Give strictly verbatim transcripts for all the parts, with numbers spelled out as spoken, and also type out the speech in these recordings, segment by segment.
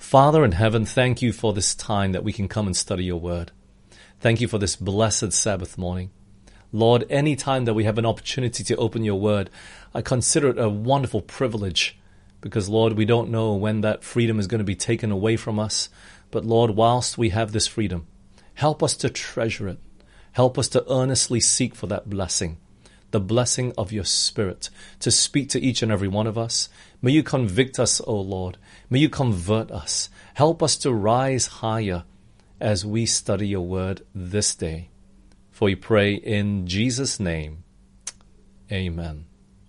Father in heaven, thank you for this time that we can come and study your word. Thank you for this blessed Sabbath morning. Lord, any time that we have an opportunity to open your word, I consider it a wonderful privilege because, Lord, we don't know when that freedom is going to be taken away from us. But, Lord, whilst we have this freedom, help us to treasure it. Help us to earnestly seek for that blessing, the blessing of your Spirit, to speak to each and every one of us. May you convict us, O Lord. May you convert us. Help us to rise higher as we study your word this day. For we pray in Jesus' name. Amen.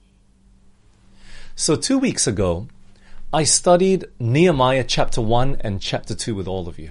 So two weeks ago, I studied Nehemiah chapter one and chapter two with all of you.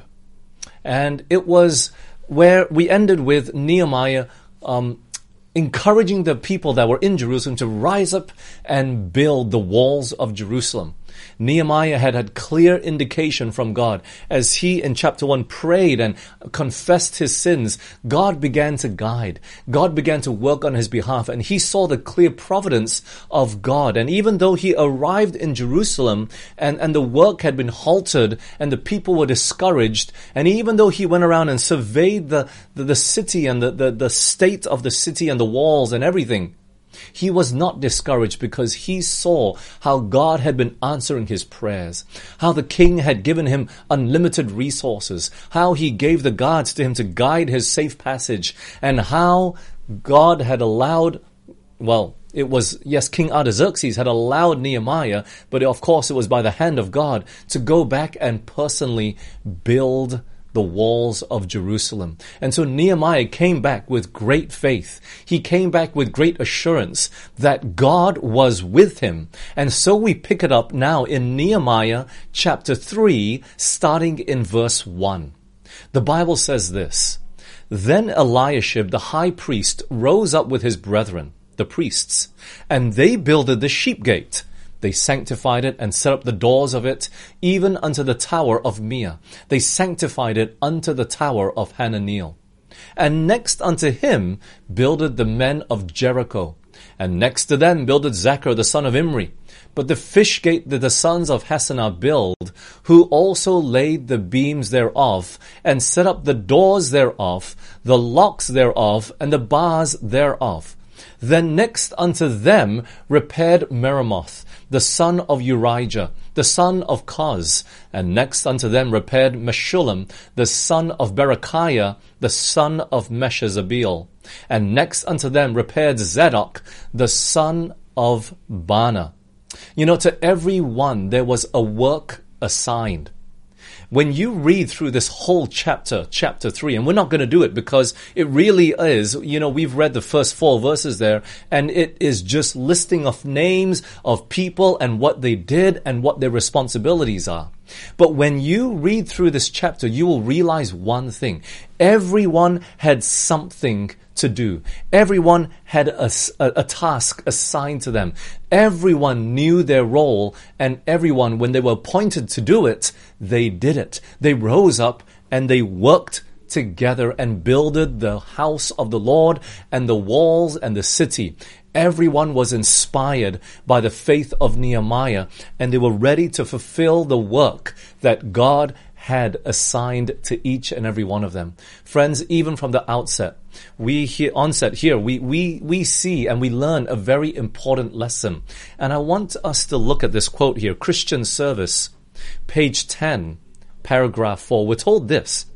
And it was where we ended with Nehemiah um, encouraging the people that were in Jerusalem to rise up and build the walls of Jerusalem. Nehemiah had had clear indication from God. As he in chapter one prayed and confessed his sins, God began to guide. God began to work on his behalf, and he saw the clear providence of God. And even though he arrived in Jerusalem and, and the work had been halted and the people were discouraged, and even though he went around and surveyed the, the, the city and the, the, the state of the city and the walls and everything, he was not discouraged because he saw how God had been answering his prayers, how the king had given him unlimited resources, how he gave the guards to him to guide his safe passage, and how God had allowed, well, it was, yes, King Artaxerxes had allowed Nehemiah, but of course it was by the hand of God to go back and personally build the walls of Jerusalem. And so Nehemiah came back with great faith. He came back with great assurance that God was with him. And so we pick it up now in Nehemiah chapter three, starting in verse one. The Bible says this: Then Eliashib the high priest rose up with his brethren, the priests, and they builded the sheep gate. They sanctified it and set up the doors of it, even unto the tower of Meah. They sanctified it unto the tower of Hananeel. And next unto him builded the men of Jericho. And next to them builded Zachar the son of Imri. But the fish gate did the sons of Hassenaah build, who also laid the beams thereof, and set up the doors thereof, the locks thereof, and the bars thereof. Then next unto them repaired Meremoth, the son of Urijah, the son of Koz. And next unto them repaired Meshullam, the son of Berechiah, the son of Meshezabeel. And next unto them repaired Zadok, the son of Baana. You know, to every one there was a work assigned. When you read through this whole chapter, chapter three, and we're not going to do it because it really is, you know, we've read the first four verses there, and it is just listing of names of people and what they did and what their responsibilities are. But when you read through this chapter, you will realize one thing. Everyone had something to do. Everyone had a, a, a task assigned to them. Everyone knew their role, and everyone, when they were appointed to do it, they did it. They rose up and they worked together and builded the house of the Lord and the walls and the city. Everyone was inspired by the faith of Nehemiah, and they were ready to fulfill the work that God had assigned to each and every one of them. Friends, even from the outset, we here, onset here, we, we, we see and we learn a very important lesson. And I want us to look at this quote here, Christian Service, page ten, paragraph four. We're told this: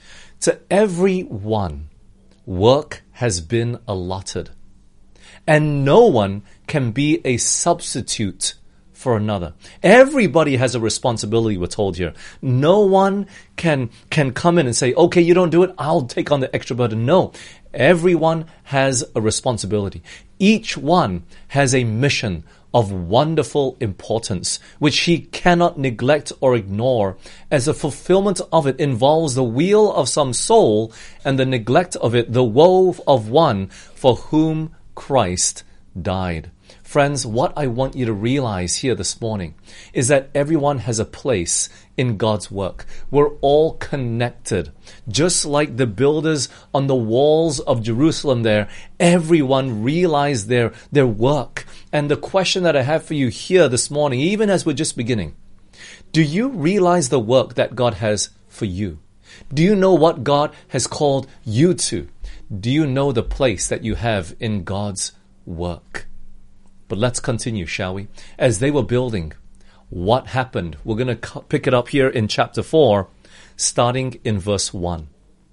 to every one, work has been allotted, and no one can be a substitute for another. Everybody has a responsibility, we're told here. No one can can come in and say, okay, you don't do it, I'll take on the extra burden. No, everyone has a responsibility. Each one has a mission of wonderful importance, which he cannot neglect or ignore, as the fulfillment of it involves the weal of some soul, and the neglect of it the woe of one for whom Christ died. Friends, what I want you to realize here this morning is that everyone has a place in God's work. We're all connected. Just like the builders on the walls of Jerusalem there, everyone realized their, their work. And the question that I have for you here this morning, even as we're just beginning, Do you realize the work that God has for you? Do you know what God has called you to? Do you know the place that you have in God's work? But let's continue, shall we? As they were building, what happened? We're going to pick it up here in chapter four, starting in verse one.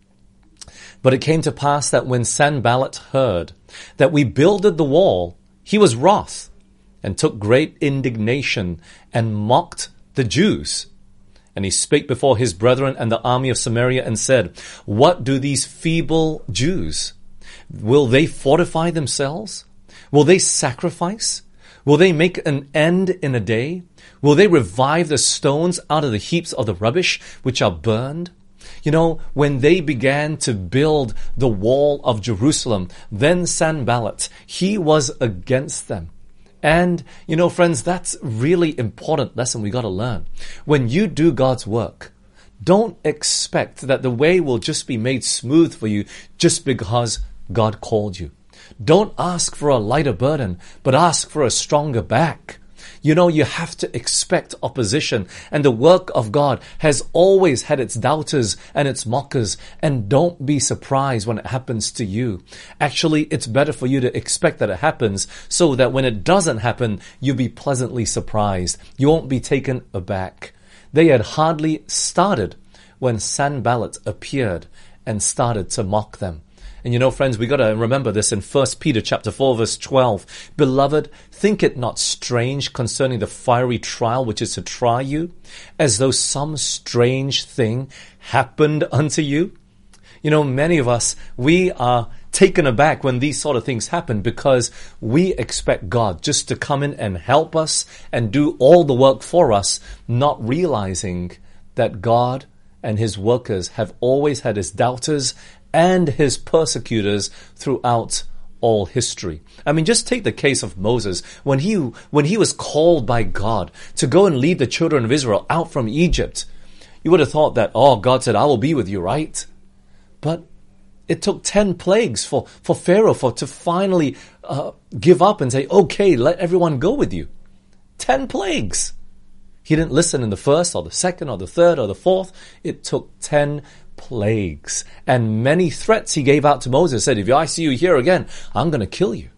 But it came to pass that when Sanballat heard that we builded the wall, he was wroth, and took great indignation, and mocked the Jews. And he spake before his brethren and the army of Samaria, and said, What do these feeble Jews? Will they fortify themselves? Will they sacrifice? Will they make an end in a day? Will they revive the stones out of the heaps of the rubbish which are burned? You know, when they began to build the wall of Jerusalem, then Sanballat, he was against them. And, you know, friends, that's really important lesson we got to learn. When you do God's work, don't expect that the way will just be made smooth for you just because God called you. Don't ask for a lighter burden, but ask for a stronger back. You know, you have to expect opposition, and the work of God has always had its doubters and its mockers, and don't be surprised when it happens to you. Actually, it's better for you to expect that it happens so that when it doesn't happen, you'll be pleasantly surprised. You won't be taken aback. They had hardly started when Sanballat appeared and started to mock them. And you know, friends, we got to remember this in First Peter chapter four, verse twelve. Beloved, think it not strange concerning the fiery trial which is to try you, as though some strange thing happened unto you. You know, many of us, we are taken aback when these sort of things happen because we expect God just to come in and help us and do all the work for us, not realizing that God and his workers have always had his doubters and his persecutors throughout all history. I mean, just take the case of Moses. When he, when he was called by God to go and lead the children of Israel out from Egypt, you would have thought that, oh, God said, I will be with you, right? But it took ten plagues for, for Pharaoh for to finally uh, give up and say, okay, let everyone go with you. Ten plagues. He didn't listen in the first or the second or the third or the fourth. It took ten plagues. And many threats he gave out to Moses, said, if I see you here again, I'm going to kill you.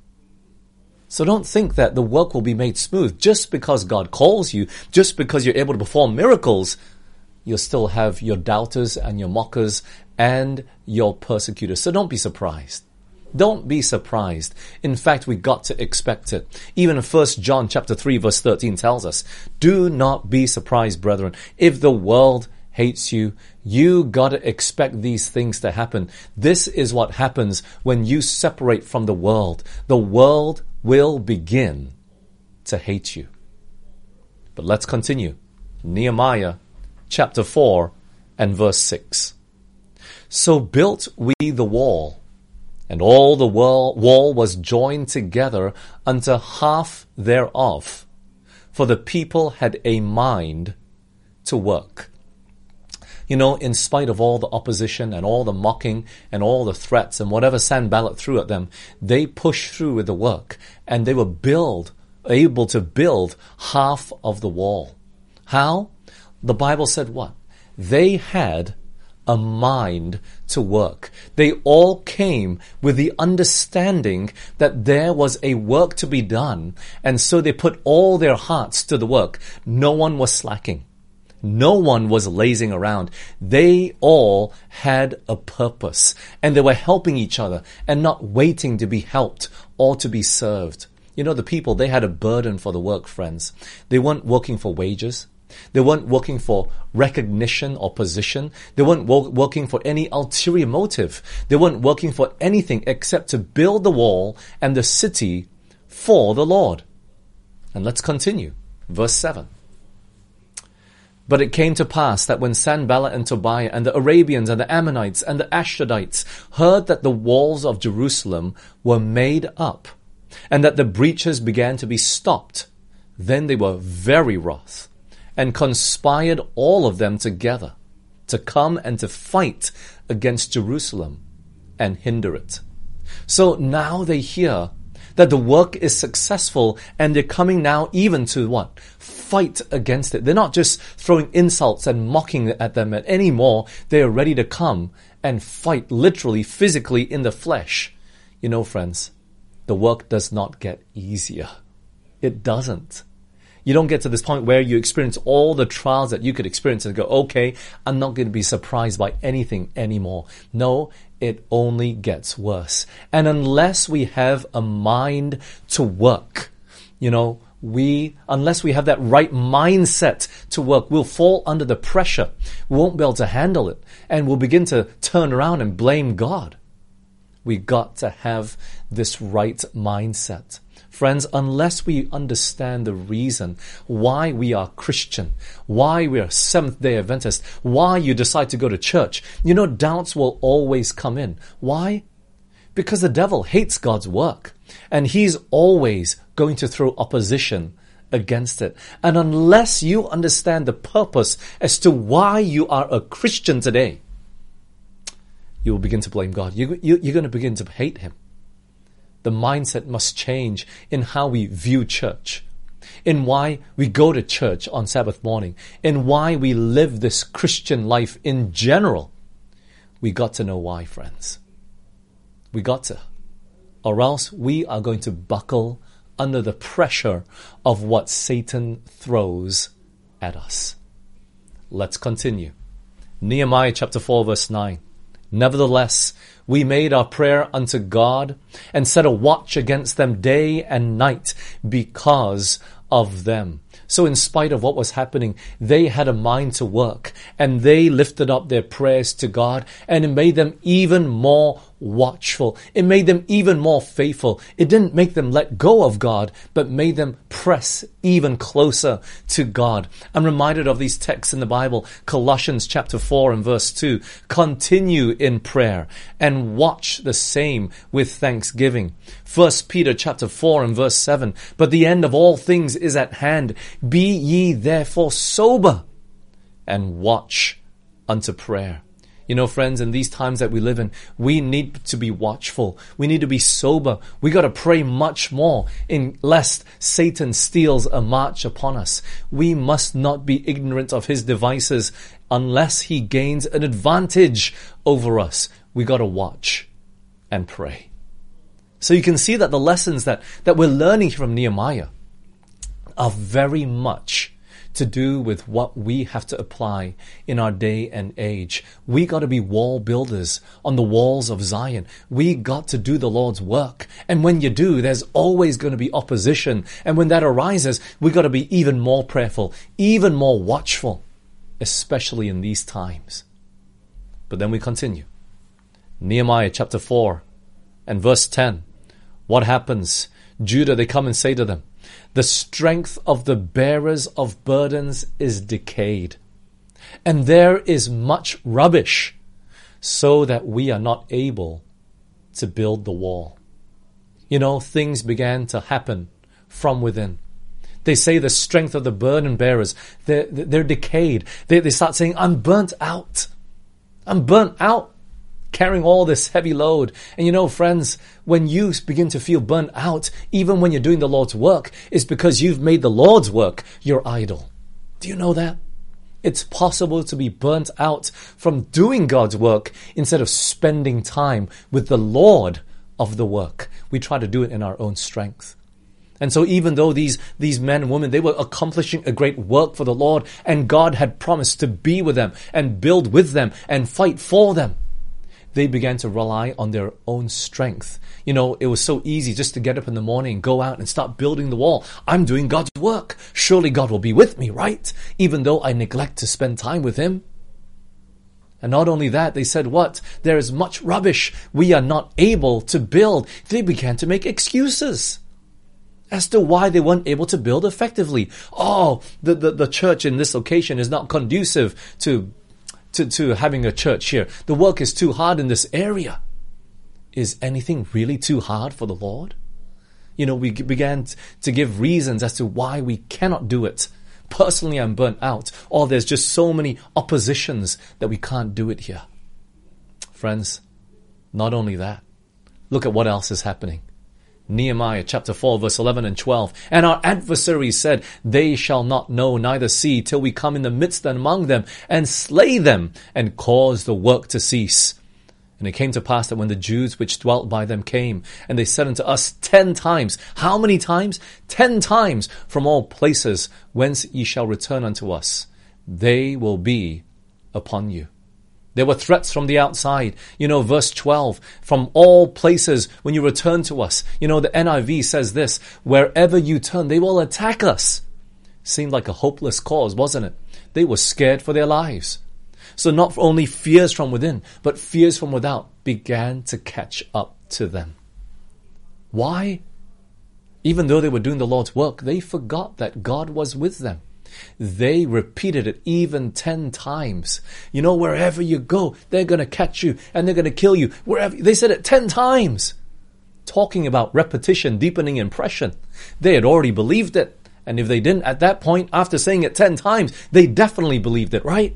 So don't think that the work will be made smooth. Just because God calls you, just because you're able to perform miracles, you'll still have your doubters and your mockers and your persecutors. So don't be surprised. Don't be surprised. In fact, we got to expect it. Even First John chapter three, verse thirteen tells us, do not be surprised, brethren, if the world hates you. You got to expect these things to happen. This is what happens when you separate from the world. The world will begin to hate you. But let's continue. Nehemiah chapter four and verse six. So built we the wall, and all the wall, wall was joined together unto half thereof, for the people had a mind to work. You know, in spite of all the opposition and all the mocking and all the threats and whatever Sanballat threw at them, they pushed through with the work, and they were build, able to build half of the wall. How? The Bible said what? They had a mind to work. They all came with the understanding that there was a work to be done, and so they put all their hearts to the work. No one was slacking. No one was lazing around. They all had a purpose, and they were helping each other and not waiting to be helped or to be served. You know, the people, they had a burden for the work, friends. They weren't working for wages. They weren't working for recognition or position. They weren't wo- working for any ulterior motive. They weren't working for anything except to build the wall and the city for the Lord. And let's continue. Verse seven. But it came to pass that when Sanballat and Tobiah and the Arabians and the Ammonites and the Ashdodites heard that the walls of Jerusalem were made up, and that the breaches began to be stopped, then they were very wroth, and conspired all of them together to come and to fight against Jerusalem and hinder it. So now they hear that the work is successful, and they're coming now even to what? Fight against it. They're not just throwing insults and mocking at them anymore. They are ready to come and fight literally, physically in the flesh. You know, friends, the work does not get easier. It doesn't. You don't get to this point where you experience all the trials that you could experience and go, okay, I'm not going to be surprised by anything anymore. No, it only gets worse. And unless we have a mind to work, you know, we, unless we have that right mindset to work, we'll fall under the pressure. We won't be able to handle it. And we'll begin to turn around and blame God. We got to have this right mindset. Friends, unless we understand the reason why we are Christian, why we are Seventh-day Adventist, why you decide to go to church, you know, doubts will always come in. Why? Because the devil hates God's work, and he's always going to throw opposition against it. And unless you understand the purpose as to why you are a Christian today, you will begin to blame God. You, you, you're going to begin to hate him. The mindset must change in how we view church, in why we go to church on Sabbath morning, in why we live this Christian life in general. We got to know why, friends. We got to. Or else we are going to buckle under the pressure of what Satan throws at us. Let's continue. Nehemiah chapter four verse nine. Nevertheless, we made our prayer unto God and set a watch against them day and night because of them. So in spite of what was happening, they had a mind to work, and they lifted up their prayers to God, and it made them even more watchful. It made them even more faithful. It didn't make them let go of God, but made them press even closer to God. I'm reminded of these texts in the Bible, Colossians chapter four and verse two. Continue in prayer and watch the same with thanksgiving. First Peter chapter four and verse seven. But the end of all things is at hand. Be ye therefore sober and watch unto prayer. You know, friends, in these times that we live in, we need to be watchful. We need to be sober. We got to pray much more in lest Satan steals a march upon us. We must not be ignorant of his devices unless he gains an advantage over us. We got to watch and pray. So you can see that the lessons that, that we're learning from Nehemiah are very much to do with what we have to apply in our day and age. We got to be wall builders on the walls of Zion. We got to do the Lord's work. And when you do, there's always going to be opposition. And when that arises, we got to be even more prayerful, even more watchful, especially in these times. But then we continue. Nehemiah chapter four and verse ten. What happens? Judah, they come and say to them, the strength of the bearers of burdens is decayed, and there is much rubbish, so that we are not able to build the wall. You know, things began to happen from within. They say the strength of the burden bearers, they're, they're decayed. They, they start saying, I'm burnt out. I'm burnt out. Carrying all this heavy load. And you know, friends, when you begin to feel burnt out, even when you're doing the Lord's work, it's because you've made the Lord's work your idol. Do you know that? It's possible to be burnt out from doing God's work instead of spending time with the Lord of the work. We try to do it in our own strength. And so even though these, these men and women, they were accomplishing a great work for the Lord, and God had promised to be with them and build with them and fight for them, they began to rely on their own strength. You know, it was so easy just to get up in the morning and go out and start building the wall. I'm doing God's work. Surely God will be with me, right? Even though I neglect to spend time with Him. And not only that, they said, what? There is much rubbish. We are not able to build. They began to make excuses as to why they weren't able to build effectively. Oh, the, the, the church in this location is not conducive to To, to having a church here. The work is too hard in this area. Is anything really too hard for the Lord? You know, we began to give reasons as to why we cannot do it. Personally, I'm burnt out. Or there's just so many oppositions that we can't do it here. Friends, not only that, look at what else is happening. Nehemiah chapter four, verse eleven and twelve. And our adversaries said, they shall not know neither see till we come in the midst and among them and slay them and cause the work to cease. And it came to pass that when the Jews which dwelt by them came, and they said unto us ten times, how many times? Ten times from all places whence ye shall return unto us, they will be upon you. There were threats from the outside. You know, verse twelve, from all places when you return to us. You know, the N I V says this, wherever you turn, they will attack us. Seemed like a hopeless cause, wasn't it? They were scared for their lives. So not only fears from within, but fears from without began to catch up to them. Why? Even though they were doing the Lord's work, they forgot that God was with them. They repeated it even ten times. You know, wherever you go, they're going to catch you and they're going to kill you. Wherever they said it ten times. Talking about repetition, deepening impression. They had already believed it. And if they didn't at that point, after saying it ten times, they definitely believed it, right?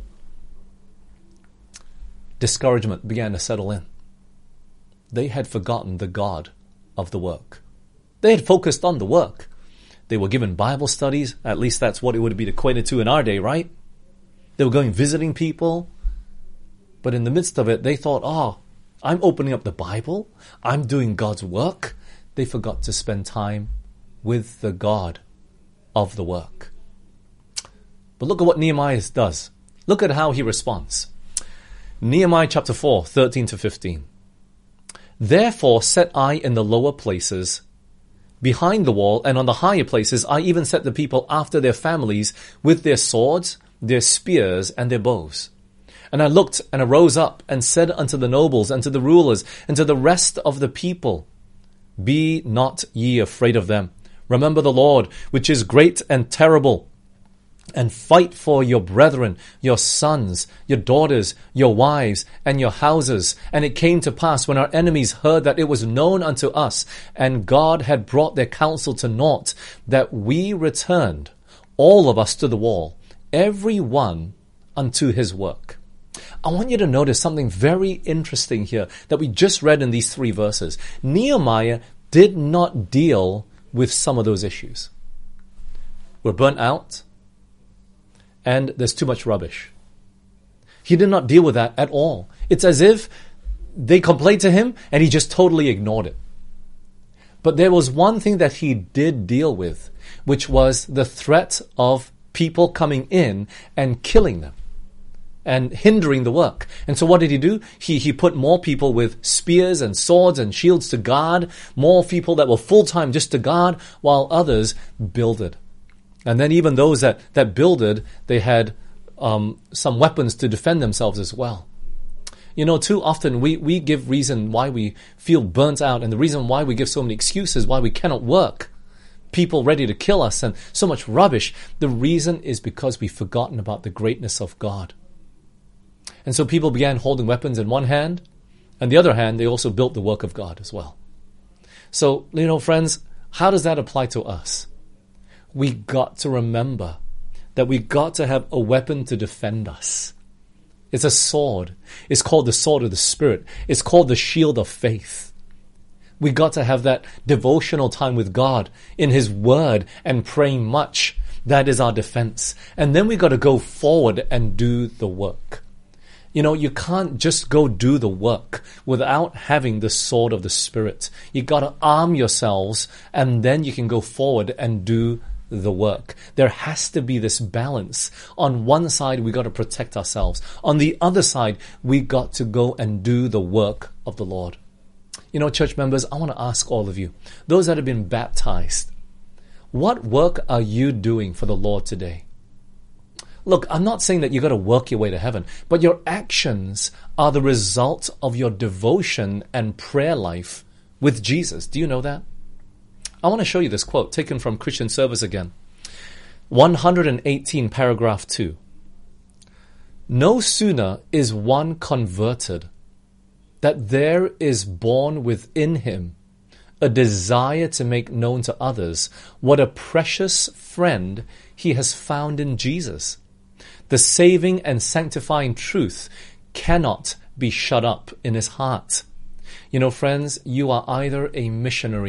Discouragement began to settle in. They had forgotten the God of the work. They had focused on the work. They were given Bible studies. At least that's what it would be equated to in our day, right? They were going visiting people. But in the midst of it, they thought, oh, I'm opening up the Bible. I'm doing God's work. They forgot to spend time with the God of the work. But look at what Nehemiah does. Look at how he responds. Nehemiah chapter four, thirteen to fifteen. Therefore set I in the lower places behind the wall, and on the higher places I even set the people after their families with their swords, their spears, and their bows. And I looked and arose up and said unto the nobles and to the rulers and to the rest of the people, be not ye afraid of them. Remember the Lord, which is great and terrible, and fight for your brethren, your sons, your daughters, your wives, and your houses. And it came to pass, when our enemies heard that it was known unto us, and God had brought their counsel to naught, that we returned, all of us to the wall, every one unto his work. I want you to notice something very interesting here that we just read in these three verses. Nehemiah did not deal with some of those issues. We're burnt out, and there's too much rubbish. He did not deal with that at all. It's as if they complained to him and he just totally ignored it. But there was one thing that he did deal with, which was the threat of people coming in and killing them and hindering the work. And so what did he do? He he put more people with spears and swords and shields to guard, more people that were full-time just to guard, while others builded. And then even those that, that builded, they had um, some weapons to defend themselves as well. You know, too often we, we give reason why we feel burnt out, and the reason why we give so many excuses why we cannot work. People ready to kill us and so much rubbish. The reason is because we've forgotten about the greatness of God. And so people began holding weapons in one hand, and the other hand, they also built the work of God as well. So, you know, friends, how does that apply to us? We got to remember that we got to have a weapon to defend us. It's a sword. It's called the sword of the Spirit. It's called the shield of faith. We got to have that devotional time with God in His Word and praying much. That is our defense. And then we got to go forward and do the work. You know, you can't just go do the work without having the sword of the Spirit. You got to arm yourselves, and then you can go forward and do the work. There has to be this balance. On one side, we got to protect ourselves. On the other side, we got to go and do the work of the Lord. You know, church members, I want to ask all of you, those that have been baptized, what work are you doing for the Lord today? Look, I'm not saying that you got to work your way to heaven, but your actions are the result of your devotion and prayer life with Jesus. Do you know that? I want to show you this quote taken from Christian Service again. one eighteen, paragraph two. No sooner is one converted that there is born within him a desire to make known to others what a precious friend he has found in Jesus. The saving and sanctifying truth cannot be shut up in his heart. You know, friends, you are either a missionary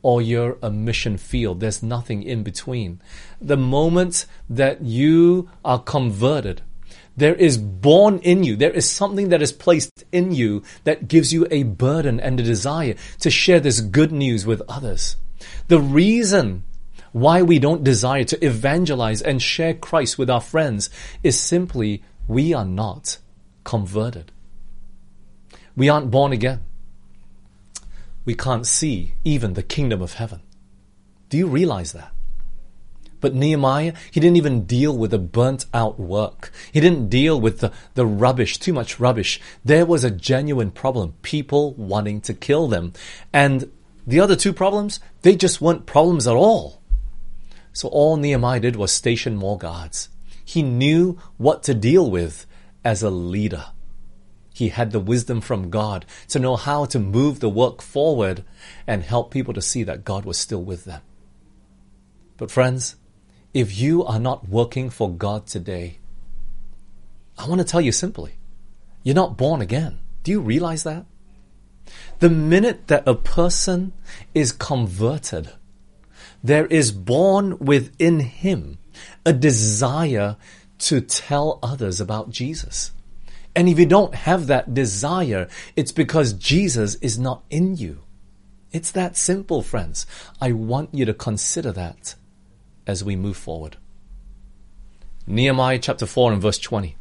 or you're a mission field. There's nothing in between. The moment that you are converted, there is born in you, there is something that is placed in you that gives you a burden and a desire to share this good news with others. The reason why we don't desire to evangelize and share Christ with our friends is simply we are not converted. We aren't born again. We can't see even the kingdom of heaven. Do you realize that? But Nehemiah, he didn't even deal with the burnt out work. He didn't deal with the, the rubbish, too much rubbish. There was a genuine problem, people wanting to kill them. And the other two problems, they just weren't problems at all. So all Nehemiah did was station more guards. He knew what to deal with as a leader. He had the wisdom from God to know how to move the work forward and help people to see that God was still with them. But friends, if you are not working for God today, I want to tell you simply, you're not born again. Do you realize that? The minute that a person is converted, there is born within him a desire to tell others about Jesus. And if you don't have that desire, it's because Jesus is not in you. It's that simple, friends. I want you to consider that as we move forward. Nehemiah chapter four and verse twenty.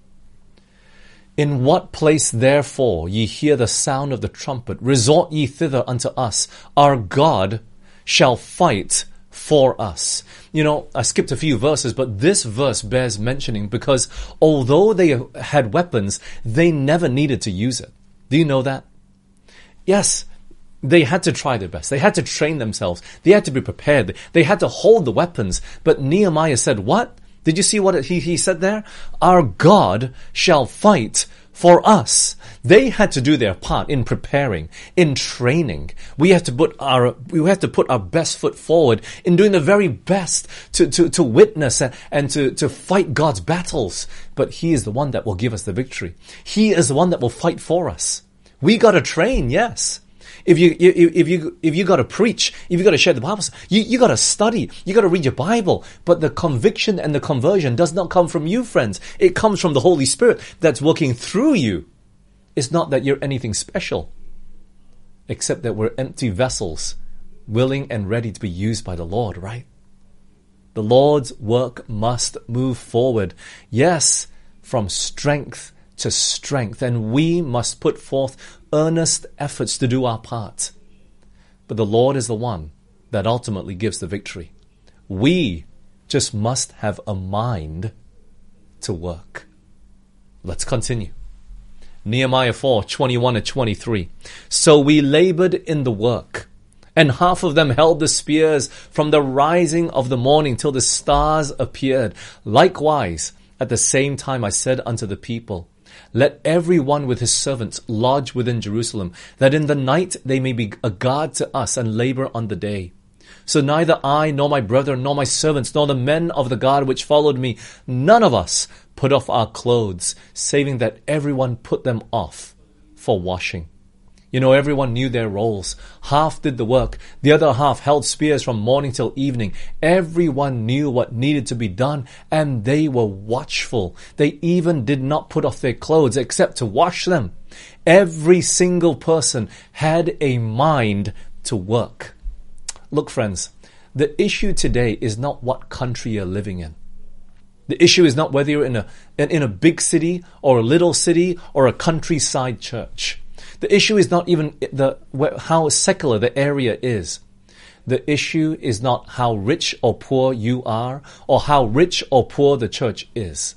In what place therefore ye hear the sound of the trumpet, resort ye thither unto us. Our God shall fight for us. You know, I skipped a few verses, but this verse bears mentioning because although they had weapons, they never needed to use it. Do you know that? Yes, they had to try their best. They had to train themselves. They had to be prepared. They had to hold the weapons. But Nehemiah said, what? Did you see what he, he said there? Our God shall fight for us. They had to do their part in preparing, in training. We have to put our we have to put our best foot forward in doing the very best to, to, to witness and, and to, to fight God's battles. But He is the one that will give us the victory. He is the one that will fight for us. We got to train, yes. If you if you if you got to preach, if you got to share the Bible, you you got to study, you got to read your Bible. But the conviction and the conversion does not come from you, friends. It comes from the Holy Spirit that's working through you. It's not that you're anything special, except that we're empty vessels, willing and ready to be used by the Lord, right? The Lord's work must move forward. Yes, from strength to strength, and we must put forth earnest efforts to do our part. But the Lord is the one that ultimately gives the victory. We just must have a mind to work. Let's continue. Nehemiah four, twenty-one and twenty-three. So we labored in the work, and half of them held the spears from the rising of the morning till the stars appeared. Likewise, at the same time I said unto the people, let every one with his servants lodge within Jerusalem, that in the night they may be a guard to us and labor on the day. So neither I, nor my brethren, nor my servants, nor the men of the guard which followed me, none of us put off our clothes, saving that everyone put them off for washing. You know, everyone knew their roles. Half did the work. The other half held spears from morning till evening. Everyone knew what needed to be done, and they were watchful. They even did not put off their clothes except to wash them. Every single person had a mind to work. Look, friends, the issue today is not what country you're living in. The issue is not whether you're in a, in a big city or a little city or a countryside church. The issue is not even the how secular the area is. The issue is not how rich or poor you are, or how rich or poor the church is.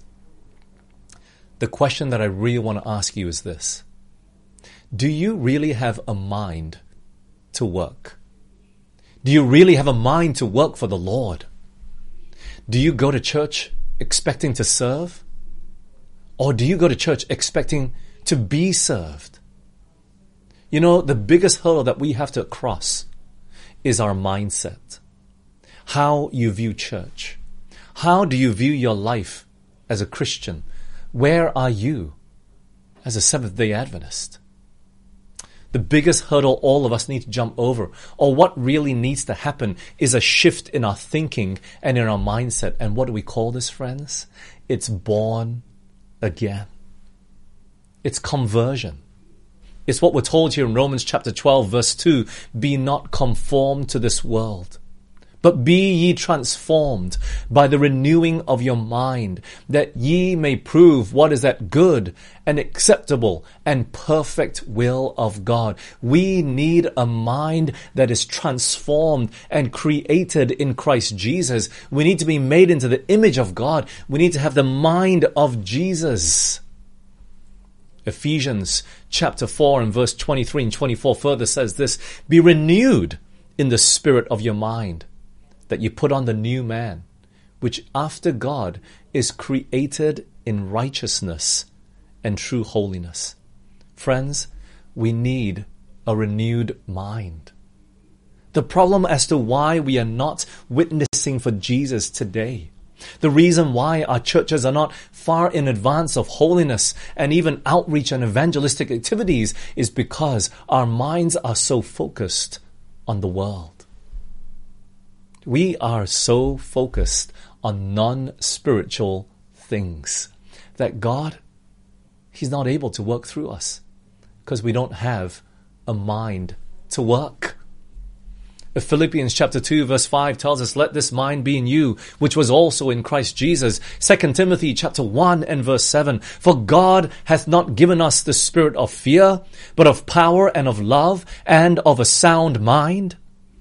The question that I really want to ask you is this. Do you really have a mind to work? Do you really have a mind to work for the Lord? Do you go to church expecting to serve? Or do you go to church expecting to be served? You know, the biggest hurdle that we have to cross is our mindset. How you view church. How do you view your life as a Christian? Where are you as a Seventh-day Adventist? The biggest hurdle all of us need to jump over, or what really needs to happen, is a shift in our thinking and in our mindset. And what do we call this, friends? It's born again. It's conversion. It's what we're told here in Romans chapter twelve, verse two. Be not conformed to this world, but be ye transformed by the renewing of your mind, that ye may prove what is that good and acceptable and perfect will of God. We need a mind that is transformed and created in Christ Jesus. We need to be made into the image of God. We need to have the mind of Jesus. Ephesians chapter four and verse twenty-three and twenty-four further says this: be renewed in the spirit of your mind, that you put on the new man, which after God is created in righteousness and true holiness. Friends, we need a renewed mind. The problem as to why we are not witnessing for Jesus today, the reason why our churches are not far in advance of holiness and even outreach and evangelistic activities, is because our minds are so focused on the world. We are so focused on non-spiritual things that God, He's not able to work through us because we don't have a mind to work. Philippians chapter two verse five tells us, let this mind be in you, which was also in Christ Jesus. Second Timothy chapter one and verse seven, for God hath not given us the spirit of fear, but of power and of love and of a sound mind.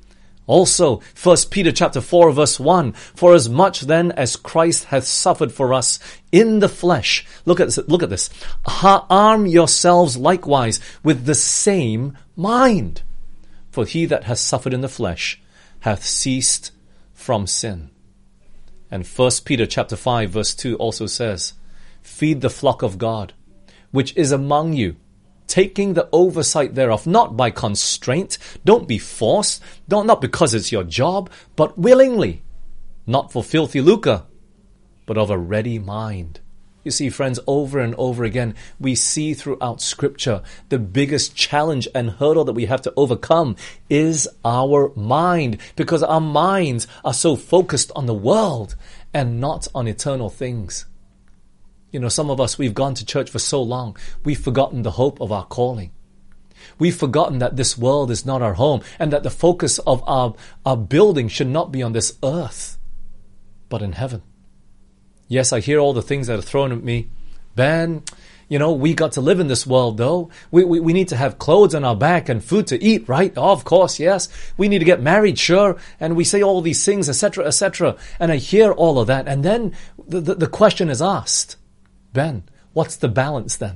Also, First Peter chapter four verse one, for as much then as Christ hath suffered for us in the flesh, look at this, look at this, arm yourselves likewise with the same mind. For he that hath suffered in the flesh hath ceased from sin. And First Peter chapter five verse two also says, feed the flock of God, which is among you, taking the oversight thereof, not by constraint, don't be forced, don't, not because it's your job, but willingly, not for filthy lucre, but of a ready mind. You see, friends, over and over again, we see throughout Scripture the biggest challenge and hurdle that we have to overcome is our mind, because our minds are so focused on the world and not on eternal things. You know, some of us, we've gone to church for so long, we've forgotten the hope of our calling. We've forgotten that this world is not our home and that the focus of our, our building should not be on this earth, but in heaven. Yes, I hear all the things that are thrown at me. Ben, you know, we got to live in this world though. We, we, we need to have clothes on our back and food to eat, right? Oh, of course, yes. We need to get married, sure. And we say all these things, et cetera, et cetera. And I hear all of that. And then the, the, the question is asked, Ben, what's the balance then?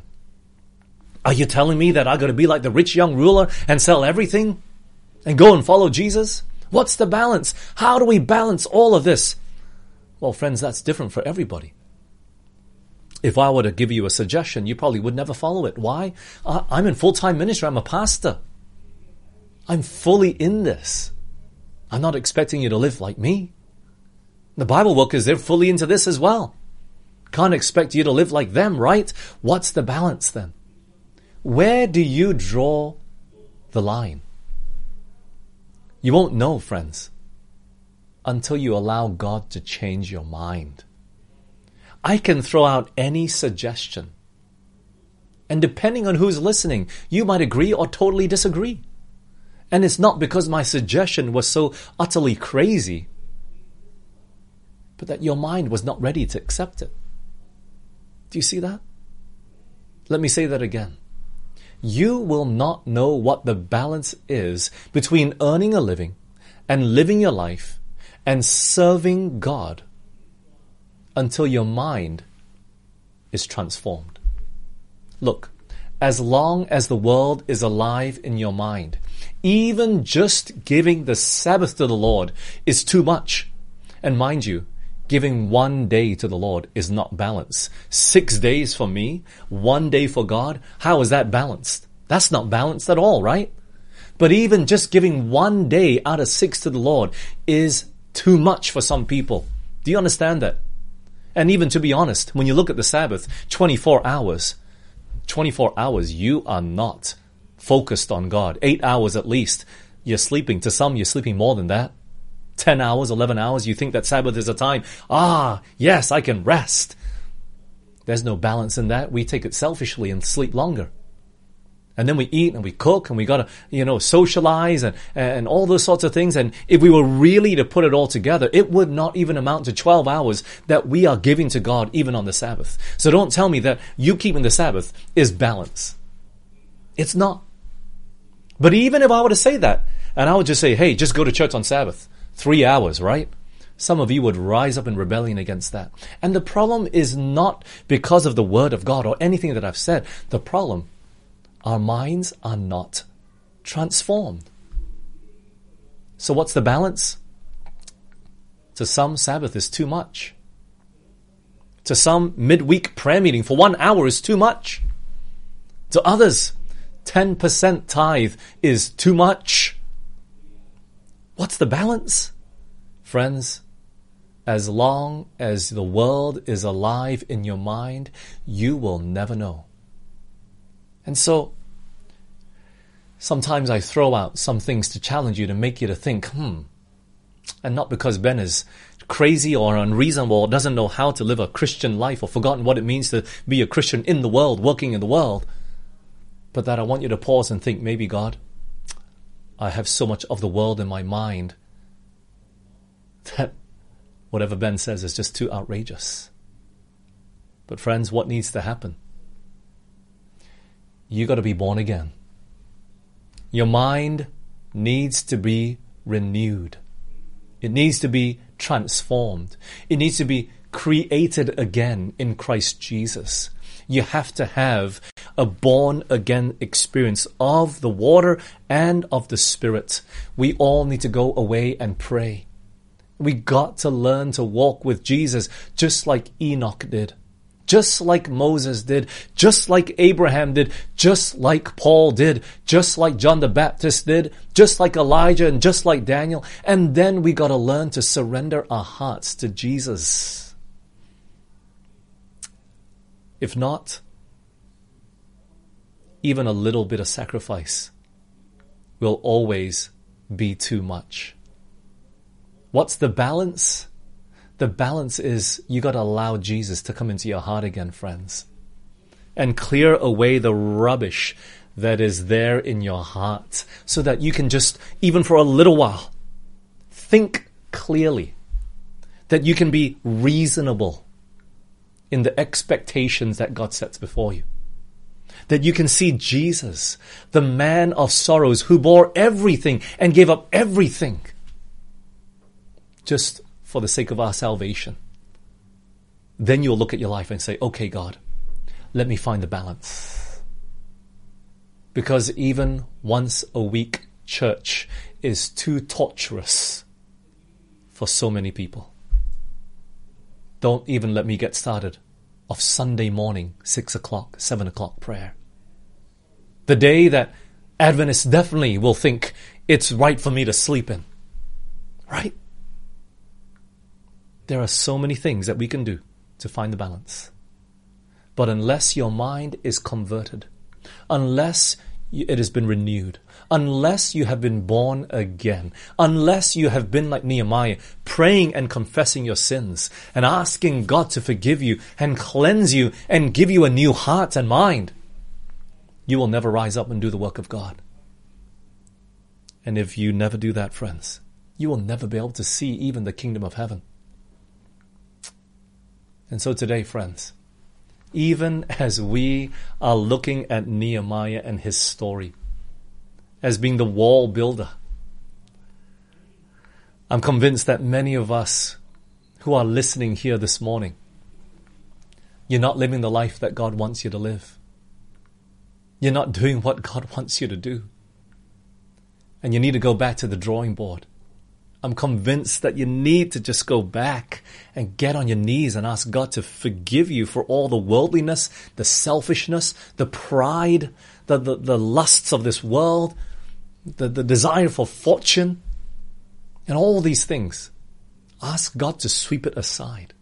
Are you telling me that I got to be like the rich young ruler and sell everything and go and follow Jesus? What's the balance? How do we balance all of this? Well, friends, that's different for everybody. If I were to give you a suggestion, you probably would never follow it. Why? I'm in full-time ministry. I'm a pastor. I'm fully in this. I'm not expecting you to live like me. The Bible workers, they're fully into this as well. Can't expect you to live like them, right? What's the balance then? Where do you draw the line? You won't know, friends, until you allow God to change your mind. I can throw out any suggestion, and depending on who's listening, you might agree or totally disagree. And it's not because my suggestion was so utterly crazy, but that your mind was not ready to accept it. Do you see that? Let me say that again. You will not know what the balance is between earning a living and living your life and serving God until your mind is transformed. Look, as long as the world is alive in your mind, even just giving the Sabbath to the Lord is too much. And mind you, giving one day to the Lord is not balanced. Six days for me, one day for God, how is that balanced? That's not balanced at all, right? But even just giving one day out of six to the Lord is too much for some people. Do you understand that? And even to be honest, when you look at the Sabbath, twenty-four hours, twenty-four hours, you are not focused on God. Eight hours at least you're sleeping. To some, you're sleeping more than that. Ten hours, eleven hours. You think that Sabbath is a time, ah, yes, I can rest. There's no balance in that. We take it selfishly and sleep longer. And then we eat and we cook and we got to, you know, socialize and, and all those sorts of things. And if we were really to put it all together, it would not even amount to twelve hours that we are giving to God even on the Sabbath. So don't tell me that you keeping the Sabbath is balance. It's not. But even if I were to say that, and I would just say, hey, just go to church on Sabbath, three hours, right? Some of you would rise up in rebellion against that. And the problem is not because of the word of God or anything that I've said. The problem, our minds are not transformed. So what's the balance? To some, Sabbath is too much. To some, midweek prayer meeting for one hour is too much. To others, ten percent tithe is too much. What's the balance? Friends, as long as the world is alive in your mind, you will never know. And so, sometimes I throw out some things to challenge you, to make you to think, hmm, and not because Ben is crazy or unreasonable or doesn't know how to live a Christian life or forgotten what it means to be a Christian in the world, working in the world, but that I want you to pause and think, maybe God, I have so much of the world in my mind that whatever Ben says is just too outrageous. But friends, what needs to happen? You got to be born again. Your mind needs to be renewed. It needs to be transformed. It needs to be created again in Christ Jesus. You have to have a born again experience of the water and of the Spirit. We all need to go away and pray. We got to learn to walk with Jesus just like Enoch did. Just like Moses did, just like Abraham did, just like Paul did, just like John the Baptist did, just like Elijah and just like Daniel. And then we got to learn to surrender our hearts to Jesus. If not, even a little bit of sacrifice will always be too much. What's the balance? The balance is you got to allow Jesus to come into your heart again, friends, and clear away the rubbish that is there in your heart so that you can just, even for a little while, think clearly, that you can be reasonable in the expectations that God sets before you. That you can see Jesus, the man of sorrows who bore everything and gave up everything just for the sake of our salvation. Then you'll look at your life and say, okay, God, let me find the balance. Because even once a week church is too torturous for so many people. Don't even let me get started of Sunday morning, six o'clock, seven o'clock prayer. The day that Adventists definitely will think it's right for me to sleep in. Right? There are so many things that we can do to find the balance. But unless your mind is converted, unless it has been renewed, unless you have been born again, unless you have been like Nehemiah, praying and confessing your sins and asking God to forgive you and cleanse you and give you a new heart and mind, you will never rise up and do the work of God. And if you never do that, friends, you will never be able to see even the kingdom of heaven. And so today, friends, even as we are looking at Nehemiah and his story as being the wall builder, I'm convinced that many of us who are listening here this morning, you're not living the life that God wants you to live. You're not doing what God wants you to do. And you need to go back to the drawing board. I'm convinced that you need to just go back and get on your knees and ask God to forgive you for all the worldliness, the selfishness, the pride, the, the, the lusts of this world, the, the desire for fortune, and all these things. Ask God to sweep it aside.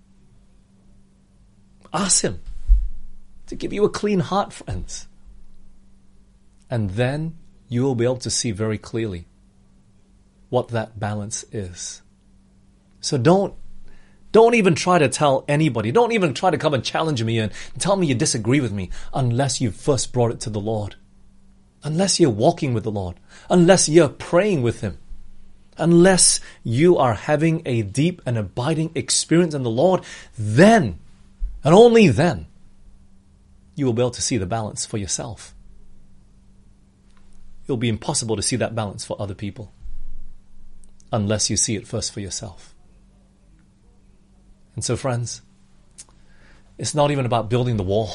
Ask Him to give you a clean heart, friends. And then you will be able to see very clearly what that balance is. So don't, don't even try to tell anybody. Don't even try to come and challenge me and tell me you disagree with me unless you first brought it to the Lord. Unless you're walking with the Lord. Unless you're praying with Him. Unless you are having a deep and abiding experience in the Lord, then, and only then, you will be able to see the balance for yourself. It'll be impossible to see that balance for other people unless you see it first for yourself. And so, friends, it's not even about building the wall.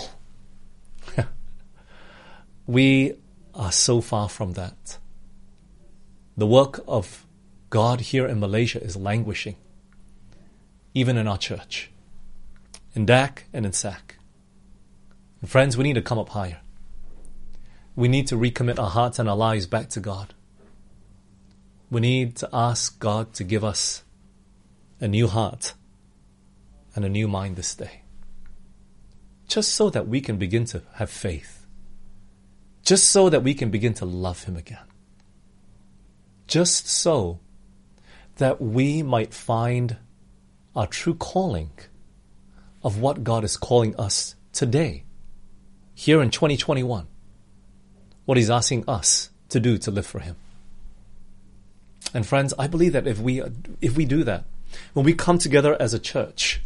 We are so far from that. The work of God here in Malaysia is languishing, even in our church, in D A C and in S A C. And friends, we need to come up higher. We need to recommit our hearts and our lives back to God. We need to ask God to give us a new heart and a new mind this day, just so that we can begin to have faith, just so that we can begin to love Him again, just so that we might find our true calling of what God is calling us today, here in twenty twenty-one, what He's asking us to do to live for Him. And friends, I believe that if we if we do that, when we come together as a church,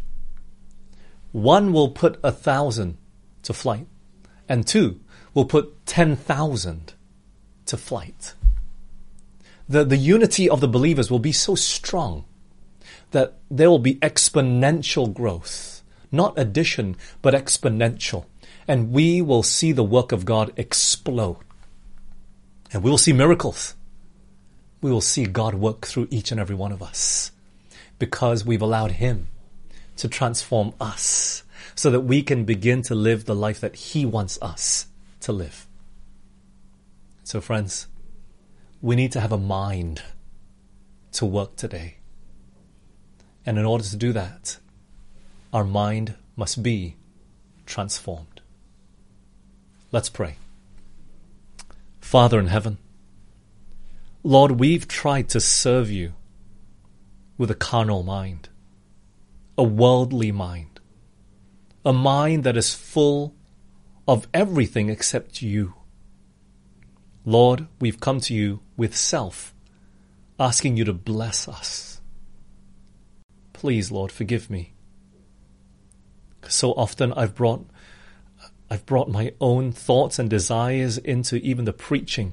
one will put a thousand to flight, and two will put ten thousand to flight. The, the unity of the believers will be so strong that there will be exponential growth, not addition, but exponential. And we will see the work of God explode. And we will see miracles. We will see God work through each and every one of us because we've allowed Him to transform us so that we can begin to live the life that He wants us to live. So friends, we need to have a mind to work today. And in order to do that, our mind must be transformed. Let's pray. Father in heaven, Lord, we've tried to serve You with a carnal mind, a worldly mind, a mind that is full of everything except You. Lord, we've come to You with self, asking You to bless us. Please, Lord, forgive me. Because so often I've brought, I've brought my own thoughts and desires into even the preaching.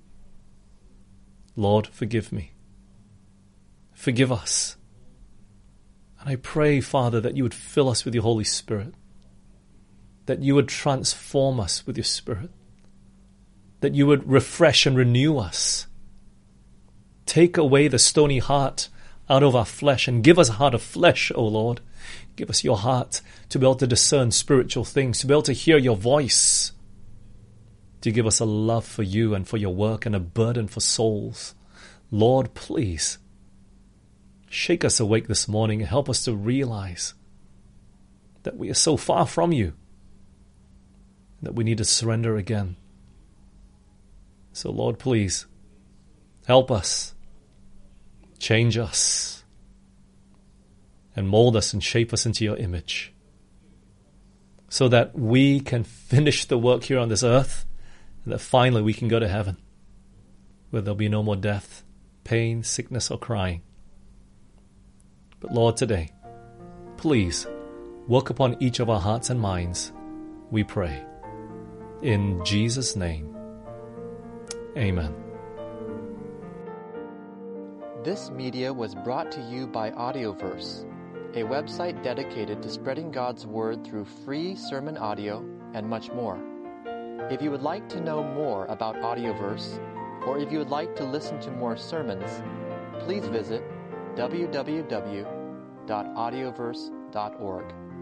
Lord, forgive me. Forgive us. And I pray, Father, that You would fill us with Your Holy Spirit, that You would transform us with Your Spirit, that You would refresh and renew us. Take away the stony heart out of our flesh and give us a heart of flesh, O Lord. Give us Your heart to be able to discern spiritual things, to be able to hear Your voice, to give us a love for You and for Your work and a burden for souls. Lord, please, shake us awake this morning and help us to realize that we are so far from You, that we need to surrender again. So Lord, please, help us, change us, and mold us and shape us into Your image, so that we can finish the work here on this earth, and that finally we can go to heaven, where there'll be no more death, pain, sickness, or crying. But Lord, today, please work upon each of our hearts and minds, we pray. In Jesus' name, amen. This media was brought to you by Audioverse, a website dedicated to spreading God's Word through free sermon audio and much more. If you would like to know more about Audioverse, or if you would like to listen to more sermons, please visit w w w dot audioverse dot org.